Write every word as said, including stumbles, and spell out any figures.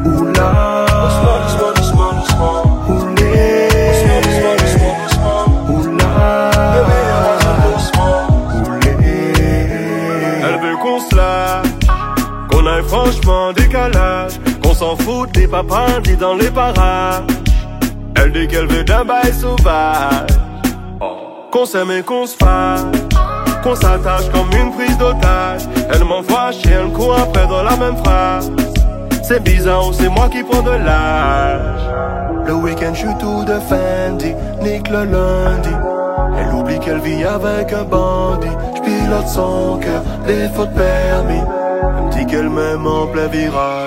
Oula, oulé, oula, oulé. Elle veut qu'on se lâche, qu'on aille franchement décalage, qu'on s'en fout des papas dit dans les parages. Elle dit qu'elle veut d'un bail sauvage, qu'on s'aime et qu'on se fasse, qu'on s'attache comme une prise d'otage. Elle m'envoie chier, elle court après dans la même phrase. C'est bizarre ou c'est moi qui prends de l'âge. Le week-end je suis tout de Fendi, nique le lundi. Elle oublie qu'elle vit avec un bandit. J'pilote son cœur, les fautes permis. Elle me dit qu'elle m'aime en plein virage.